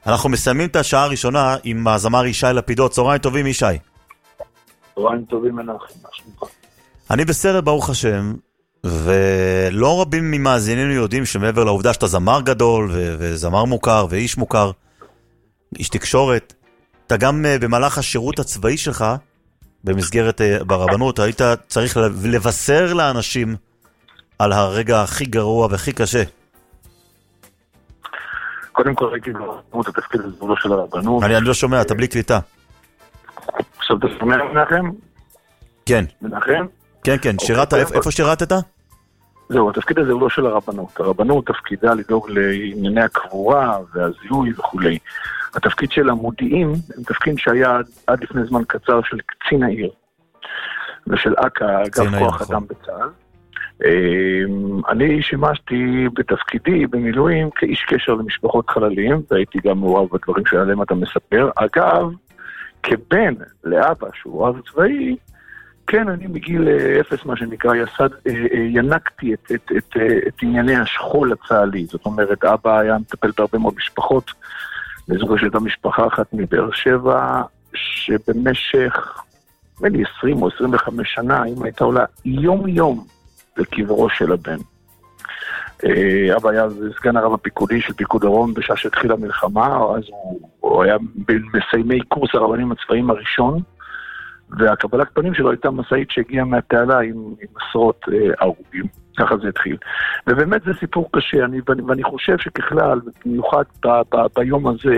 אנחנו מסיימים את השעה הראשונה עם הזמר ישי לפידות. צהריים טובים, ישי. צהריים טובים, מנחם. אני בסדר, ברוך השם, ולא רבים ממאזינינו יודעים שמעבר לעובדה שאתה זמר גדול וזמר מוכר ואיש מוכר, איש תקשורת, אתה גם במהלך השירות הצבאי שלך, במסגרת ברבנות, היית צריך לבשר לאנשים על הרגע הכי גרוע והכי קשה. קודם כל הייתי ברבנות, התפקיד הזה לא של הרבנות. אני לא שומע, אתה בלי קליטה. עכשיו אתה שומע, מנחם? כן. מנחם? כן, כן. שירת, איפה שירתת? זהו, התפקיד הזה הוא לא של הרבנות. הרבנות תפקידה לדאוג לענייני הקבורה והזיהוי וכולי. התפקיד של המודיעים, הוא תפקיד שהיה עד לפני זמן קצר של קצין העיר, ושל אק"א, אגף כוח אדם בצה"ל. אני שימשתי בתפקידי במילואים כאיש קשר למשפחות חללים, והייתי גם מעורב בדברים שעליהם אתה מספר. אגב, כבן לאבא שהוא רב צבאי, כן, אני מגיל אפס, מה שנקרא, ינקתי את ענייני השכול הצה"לי. זאת אומרת, אבא היה מטפל בהרבה מאוד משפחות, לזוגו של משפחה אחת מבאר שבע, שבמשך 20 או 25 שנה, אם הייתה עולה יום לקברו של הבן. אבא היה סגן הרב הפיקודי של פיקוד דרום בשעה שהתחילה המלחמה, אז הוא היה בין מסיימי קורס הרבנים הצבאיים הראשון, והקבלת פנים שלו הייתה מסעית שהגיעה מהתעלה עם עשרות הרוגים. ככה זה התחיל. ובאמת זה סיפור קשה, ואני חושב שככלל, במיוחד ביום הזה,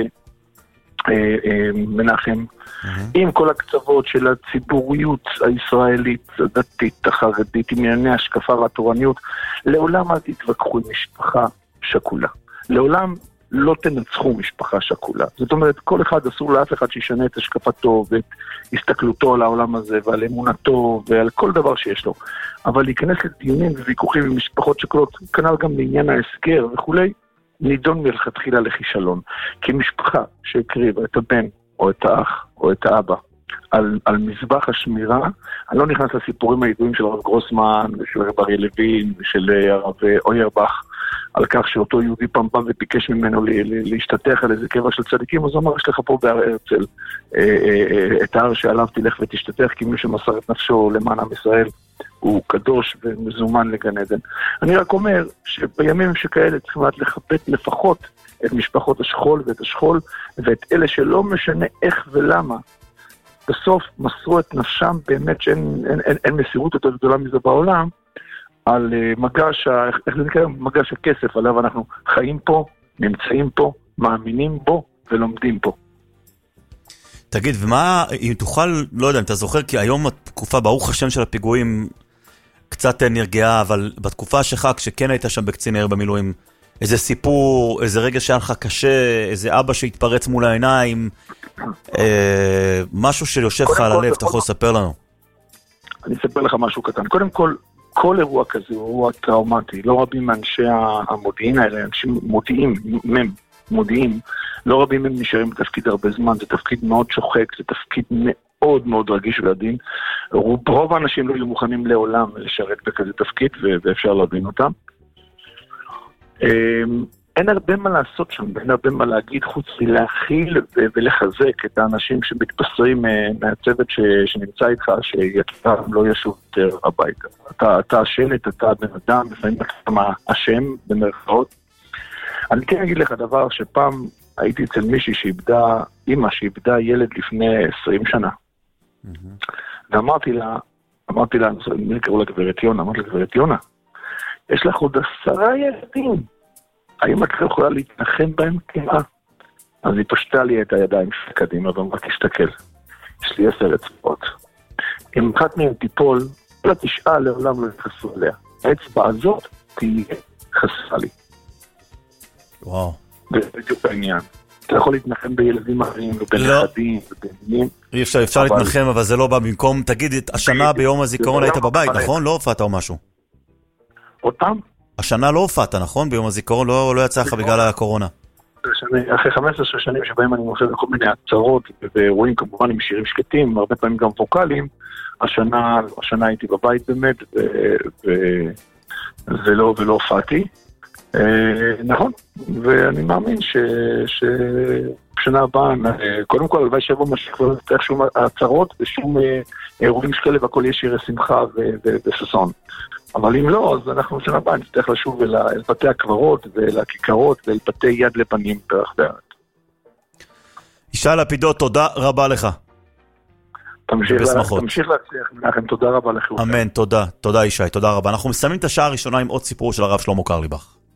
מנחם, עם כל הקצוות של הציבוריות הישראלית, הדתית, החרדית, עם ענייני השקפה והתורניות, לעולם אל תתווכחו עם משפחה שקולה. לעולם לא תנצחו משפחה שקולה. זאת אומרת, כל אחד אסור לאף אחד שישנה את השקפתו ואת הסתכלותו על העולם הזה ועל אמונתו ועל כל דבר שיש לו. אבל להיכנס לדיונים וויכוחים עם משפחות שקולות, כנ"ל גם לעניין ההסגר וכולי, נידון מלכתחילה לכישלון. כי משפחה שהקריבה את הבן או את האח או את האבא על מזבח השמירה, אני לא נכנס לסיפורים הידועים של הרב גרוסמן ושל הרב אריה לוין ושל הרב אוירבך, על כך שאותו יהודי פעם וביקש ממנו להשתתח על איזה קבע של צדיקים, אז הוא אמר, יש לך פה בהר הרצל את ההר שעליו תלך ותשתתח, כי מי שמסר את נפשו למען עם ישראל הוא קדוש ומזומן לגן עדן. אני רק אומר שבימים שכאלה צריכים לכבד לפחות את משפחות השכול ואת השכול, ואת אלה שלא משנה איך ולמה, בסוף מסרו את נפשם, באמת שאין מסירות יותר גדולה מזה בעולם, על מגש, איך זה נקרא? מגש הכסף, עליו אנחנו חיים פה, נמצאים פה, מאמינים בו ולומדים פה. תגיד, ומה, אם תוכל, לא יודע, אם אתה זוכר, כי היום התקופה, ברוך השם של הפיגועים, קצת נרגעה, אבל בתקופה שלך, כשכן היית שם בקצין העיר במילואים, איזה סיפור, איזה רגע שהיה לך קשה, איזה אבא שהתפרץ מול העיניים, משהו שיושב לך על הלב, אתה יכול לספר לנו? אני אספר לך משהו קטן. קודם כל אירוע כזה הוא אירוע טראומטי. לא רבים מאנשי המודיעין האלה, אנשים מודיעים, לא רבים מהם נשארים בתפקיד הרבה זמן, זה תפקיד מאוד שוחק, זה תפקיד מאוד מאוד רגיש ועדין. רוב האנשים לא יהיו מוכנים לעולם לשרת בכזה תפקיד, ואפשר להבין אותם. אין הרבה מה לעשות שם, אין הרבה מה להגיד חוץ מלהכיל ולחזק את האנשים שמתבשרים מהצוות שנמצא איתך, שיקירם לא ישוב יותר הביתה. אתה השלט, אתה בן אדם, לפעמים אתה השם במרכאות. אני כן אגיד לך דבר שפעם הייתי אצל מישהי שאיבדה, אמא שאיבדה ילד לפני 20 שנה. ואמרתי לה, אני קראו לה גברת יונה, אמרתי לה גברת יונה, יש לך עוד 10 ילדים. האם את לא יכולה להתנחם בהם כמעט? אז היא פשטה לי את הידיים קדימה ואמרה, תסתכל, יש לי 10 אצבעות. אם אחת מהם תיפול, כל 9 לעולם לא יתחסו עליה. האצבע הזאת תהיה חסרה לי. וואו. זה בדיוק העניין. אתה יכול להתנחם בילדים אחרים, ובנכדים, ובנים. אפשר להתנחם, אבל זה לא בא במקום. תגיד, השנה ביום הזיכרון היית בבית, נכון? לא הופעת או משהו? אותם? השנה לא הופעת, נכון? ביום הזיכרון לא יצא לך בגלל הקורונה. אחרי 15 שנים שבהם אני מופיע בכל מיני עצרות ואירועים כמובן עם שירים שקטים, הרבה פעמים גם ווקליים, השנה הייתי בבית באמת ולא הופעתי. נכון, ואני מאמין ששנה הבאה, קודם כל, הלוואי שיבוא משיח ולא נצטרך שום הצהרות ושום אירועים שכאלה והכל יש יראה שמחה וששון. אבל אם לא, אז אנחנו שנה הבאה נצטרך לשוב אל בתי הקברות ואל הכיכרות ואל בתי יד לבנים ברחבי הארץ. ישי לפידות, תודה רבה לך. תמשיך להצליח, מנחם, תודה רבה לכם. אמן, תודה ישי, תודה רבה. אנחנו מסיימים את השעה הראשונה עם עוד סיפור של הרב שלמה קרליבך.